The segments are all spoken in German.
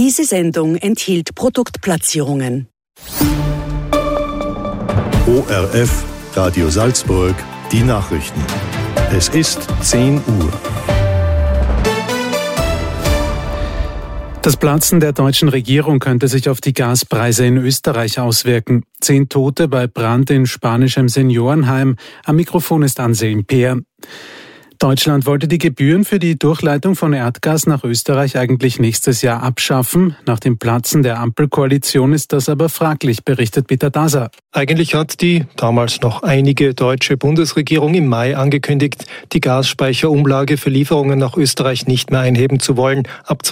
Diese Sendung enthielt Produktplatzierungen. ORF Radio Salzburg, die Nachrichten. Es ist 10 Uhr. Das Platzen der deutschen Regierung könnte sich auf die Gaspreise in Österreich auswirken. 10 Tote bei Brand in spanischem Seniorenheim. Am Mikrofon ist Anselm Peer. Deutschland wollte die Gebühren für die Durchleitung von Erdgas nach Österreich eigentlich nächstes Jahr abschaffen. Nach dem Platzen der Ampelkoalition ist das aber fraglich, berichtet Peter Daser. Eigentlich hat die damals noch einige deutsche Bundesregierung im Mai angekündigt, die Gasspeicherumlage für Lieferungen nach Österreich nicht mehr einheben zu wollen ab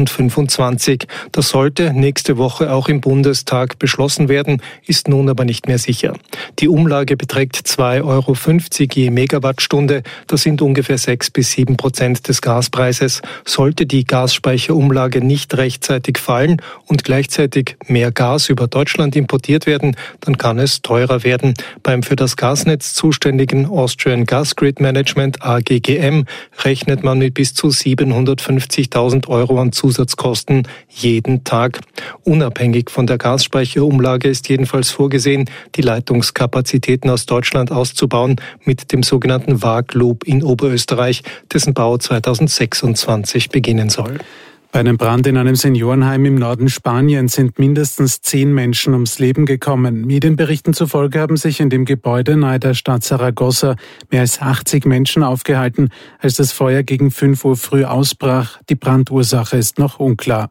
2025. Das sollte nächste Woche auch im Bundestag beschlossen werden, ist nun aber nicht mehr sicher. Die Umlage beträgt 2,50 € je Megawattstunde. Das sind ungefähr 6-7% des Gaspreises. Sollte die Gasspeicherumlage nicht rechtzeitig fallen und gleichzeitig mehr Gas über Deutschland importiert werden, dann kann es teurer werden. Beim für das Gasnetz zuständigen Austrian Gas Grid Management AGGM rechnet man mit bis zu 750.000 € an Zusatzkosten jeden Tag. Unabhängig von der Gasspeicherumlage ist jedenfalls vorgesehen, die Leitungskapazitäten aus Deutschland auszubauen mit dem sogenannten Waag-Loop in Oberösterreich, dessen Bau 2026 beginnen soll. Bei einem Brand in einem Seniorenheim im Norden Spaniens sind mindestens 10 Menschen ums Leben gekommen. Medienberichten zufolge haben sich in dem Gebäude nahe der Stadt Saragossa mehr als 80 Menschen aufgehalten, als das Feuer gegen 5 Uhr früh ausbrach. Die Brandursache ist noch unklar.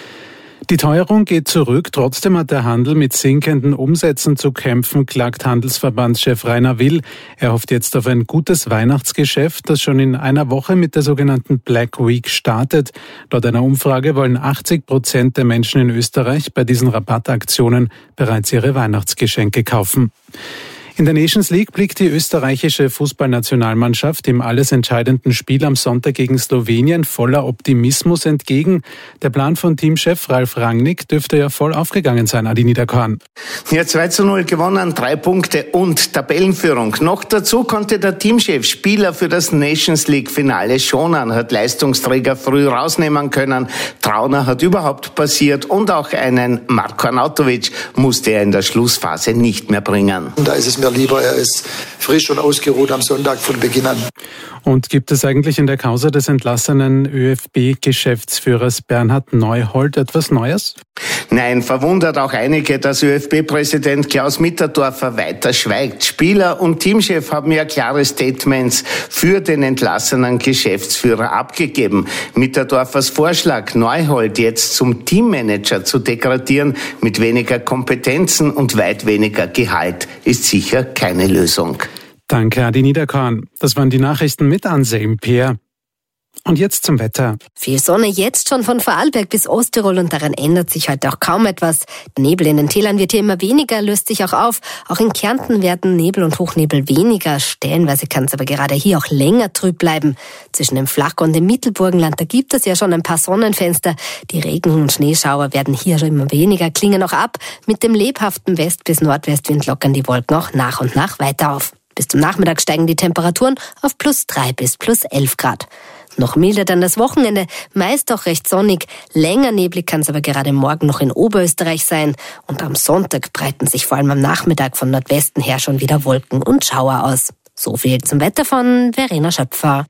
Die Teuerung geht zurück, trotzdem hat der Handel mit sinkenden Umsätzen zu kämpfen, klagt Handelsverbandschef Rainer Will. Er hofft jetzt auf ein gutes Weihnachtsgeschäft, das schon in einer Woche mit der sogenannten Black Week startet. Laut einer Umfrage wollen 80% der Menschen in Österreich bei diesen Rabattaktionen bereits ihre Weihnachtsgeschenke kaufen. In der Nations League blickt die österreichische Fußballnationalmannschaft im alles entscheidenden Spiel am Sonntag gegen Slowenien voller Optimismus entgegen. Der Plan von Teamchef Ralf Rangnick dürfte ja voll aufgegangen sein, Adi Niederkorn. Ja, 2:0 gewonnen, 3 Punkte und Tabellenführung. Noch dazu konnte der Teamchef Spieler für das Nations League-Finale schonen, hat Leistungsträger früh rausnehmen können. Trauner hat überhaupt passiert und auch einen Marko Arnautovic musste er in der Schlussphase nicht mehr bringen. Da ist es mir lieber, er ist frisch und ausgeruht am Sonntag von Beginn an. Und gibt es eigentlich in der Causa des entlassenen ÖFB-Geschäftsführers Bernhard Neuhold etwas Neues? Nein, verwundert auch einige, dass ÖFB-Präsident Klaus Mitterdorfer weiter schweigt. Spieler und Teamchef haben ja klare Statements für den entlassenen Geschäftsführer abgegeben. Mitterdorfers Vorschlag, Neuhold jetzt zum Teammanager zu degradieren mit weniger Kompetenzen und weit weniger Gehalt, ist sicher keine Lösung. Danke, Adi Niederkorn. Das waren die Nachrichten mit Anselm Peer. Und jetzt zum Wetter. Viel Sonne jetzt schon von Vorarlberg bis Osttirol und daran ändert sich heute auch kaum etwas. Der Nebel in den Tälern wird hier immer weniger, löst sich auch auf. Auch in Kärnten werden Nebel und Hochnebel weniger. Stellenweise kann es aber gerade hier auch länger trüb bleiben. Zwischen dem Flach- und dem Mittelburgenland, da gibt es ja schon ein paar Sonnenfenster. Die Regen- und Schneeschauer werden hier immer weniger, klingen auch ab. Mit dem lebhaften West- bis Nordwestwind lockern die Wolken auch nach und nach weiter auf. Bis zum Nachmittag steigen die Temperaturen auf +3 bis +11 Grad. Noch milder dann das Wochenende, meist auch recht sonnig. Länger neblig kann es aber gerade morgen noch in Oberösterreich sein. Und am Sonntag breiten sich vor allem am Nachmittag von Nordwesten her schon wieder Wolken und Schauer aus. So viel zum Wetter von Verena Schöpfer.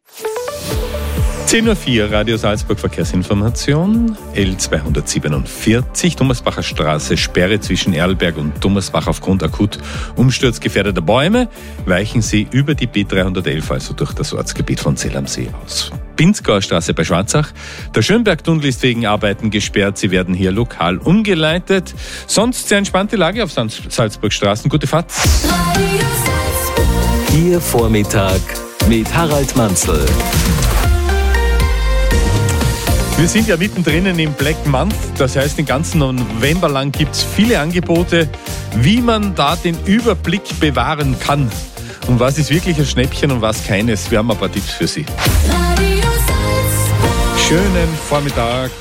10:04 Uhr, Radio Salzburg Verkehrsinformation, L247, Thomasbacher Straße, Sperre zwischen Erlberg und Thomasbach aufgrund akut umsturzgefährdeter Bäume. Weichen Sie über die B311, also durch das Ortsgebiet von Zell am See aus. Pinzgauer Straße bei Schwarzach. Der Schönbergtunnel ist wegen Arbeiten gesperrt. Sie werden hier lokal umgeleitet. Sonst sehr entspannte Lage auf Salzburgstraßen. Gute Fahrt. Ihr Vormittag mit Harald Manzl. Wir sind ja mittendrin im Black Month, das heißt, den ganzen November lang gibt es viele Angebote, wie man da den Überblick bewahren kann. Und was ist wirklich ein Schnäppchen und was keines. Wir haben ein paar Tipps für Sie. Schönen Vormittag.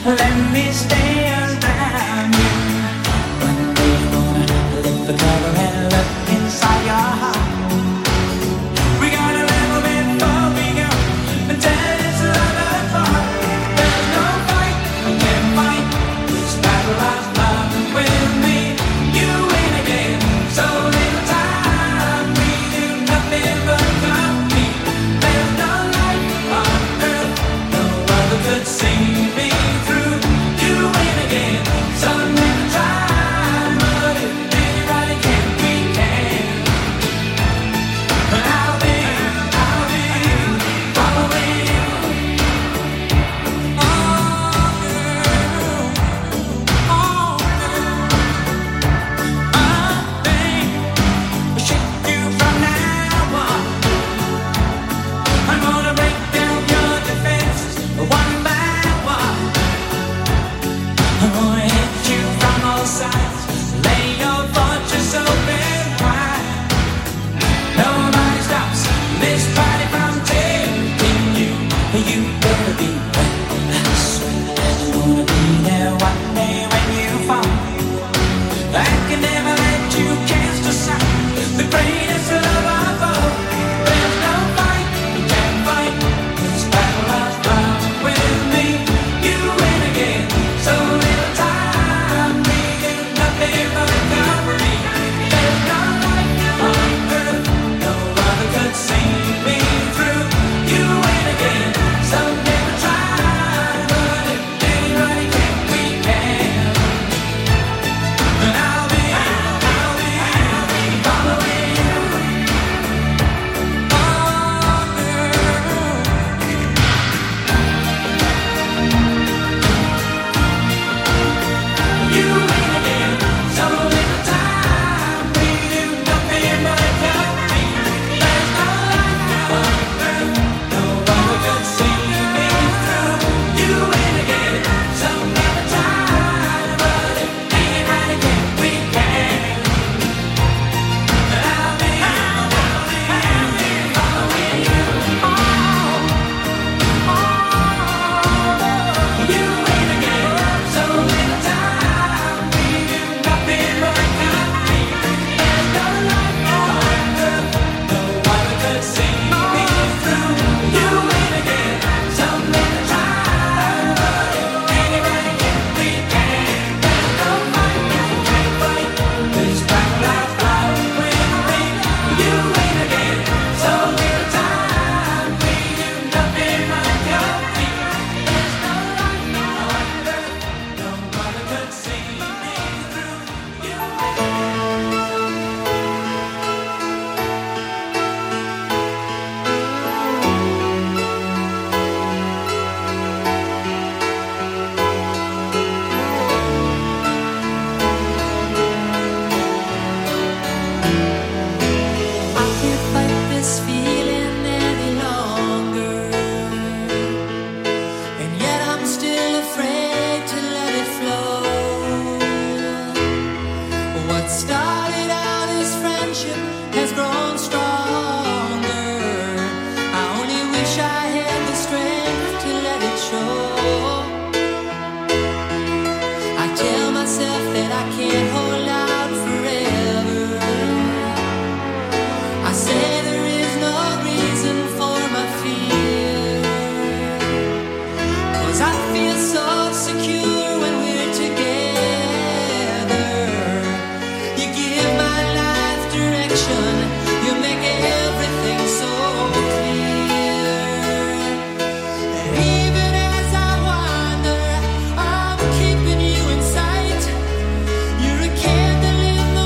Let me stay around you. One day you're gonna lift the cover and look inside your heart. We got a little bit before we go until it's love apart. There's no fight, we can't fight this battle of love with me. You win again, so little time. We do nothing but compete. There's no life on earth, no other could see me through. You win again, so little time. But if anybody can, we can. I'll be following you. I'm gonna break down your defenses one by one. I'm gonna hit you from all sides, lay your fortress open wide. Nobody stops this party from taking you. You better be ready. I swear I'm gonna be there one day when you fall. I can never let you cast aside the greatest love of all. There's no fight, you can't fight this battle of love with me. You win again, so little time. We do nothing but complete. There's no life on earth, no other could see me through. You win again, so never try. But if anybody can, we can. And I'll be following you. You win again, so little time. We do nothing but compete. There's no life on earth, no one could see me through. You win again, so never time. But if anybody can, we can. And I'll be following you. You win again, so little time. We do nothing but compete. There's no life on earth, no one could see me through. You win again, so little time. But if anybody can, we can. There's no fight, you can't fight this battle of love with me. You win again, so little time. We do nothing but compete. There's no life on earth, no one could see me through. You I can't fight this feeling any longer, and yet I'm still afraid to let it flow. What started out as friendship has grown stronger. I only wish I had the strength to let it show. I tell myself that I can't hold out forever. I say there is no reason for my fear, 'cause I feel so secure when we're together. You give my life direction, you make everything so clear. And even as I wander, I'm keeping you in sight. You're a candle in the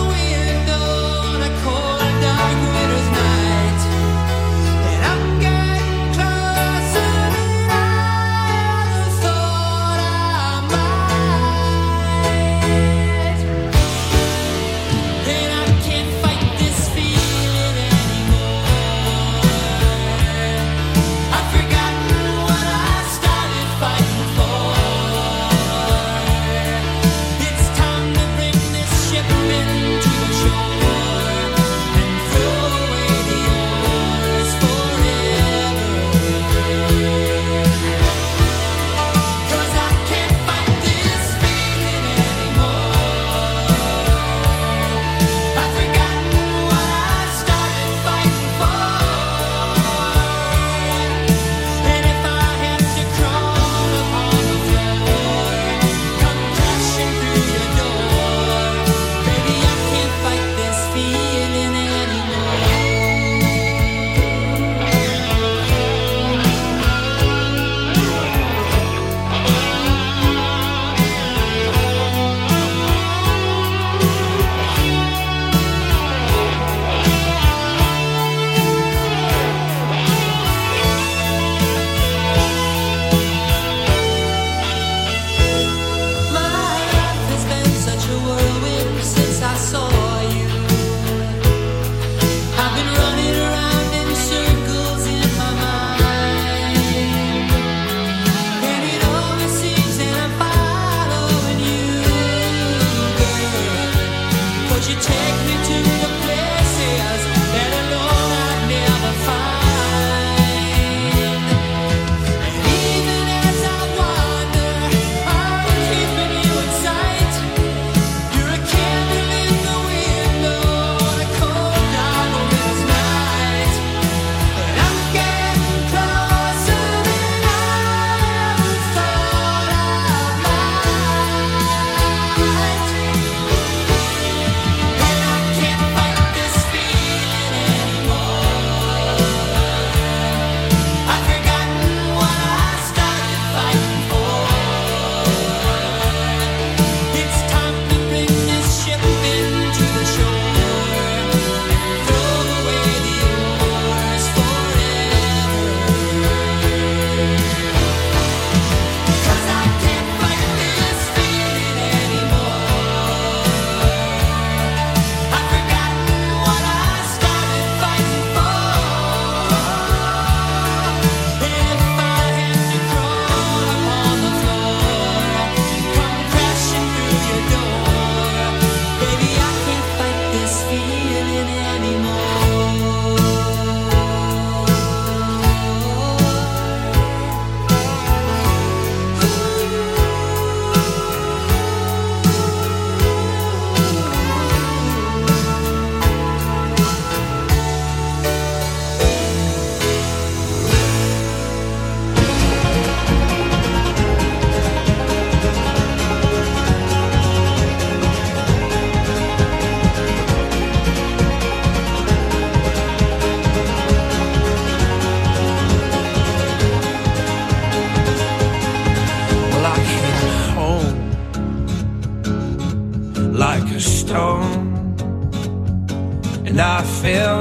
and I fell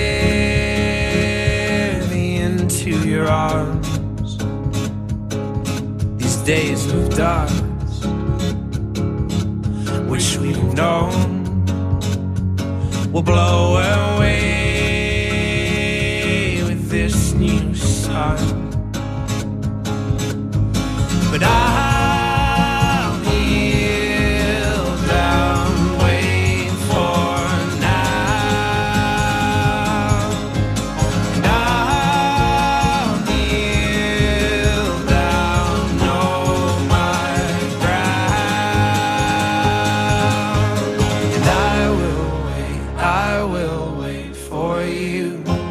heavy into your arms. These days of dark, which we've known, will blow away with this new sun. But I'll kneel down, wait for now. And I'll kneel down, know my ground. And I will wait for you.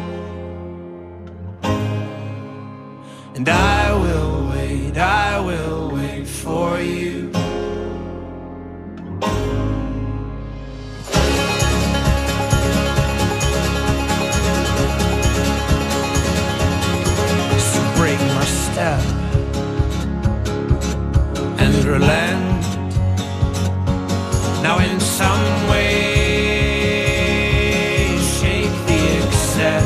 And I will wait for you. So break my step and relent. Now in some way shake the excess.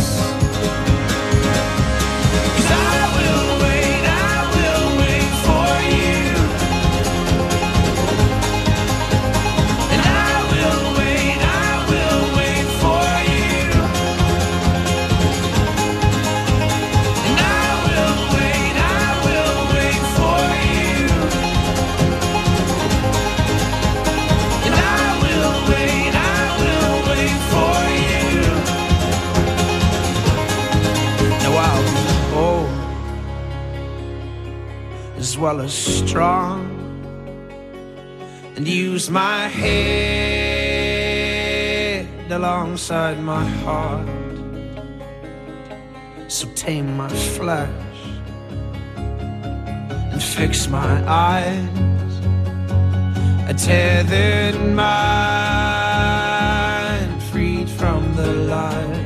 As well as strong, and use my head alongside my heart. So tame my flesh and fix my eyes, a tethered mind freed from the lies.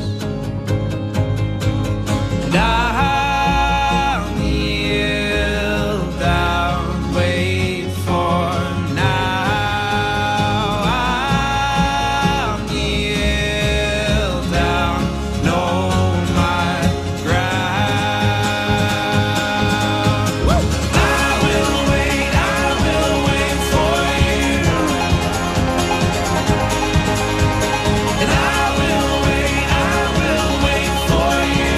And I'll kneel down, wait for now. I'll kneel down, know my ground. I will wait for you. And I will wait for you.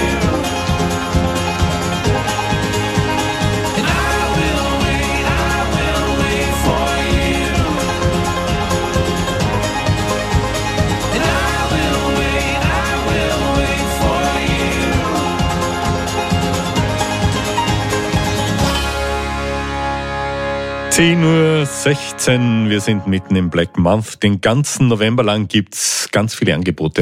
And I will wait for you. And I will wait for you. 10:16 Uhr, wir sind mitten im Black Month. Den ganzen November lang gibt's ganz viele Angebote.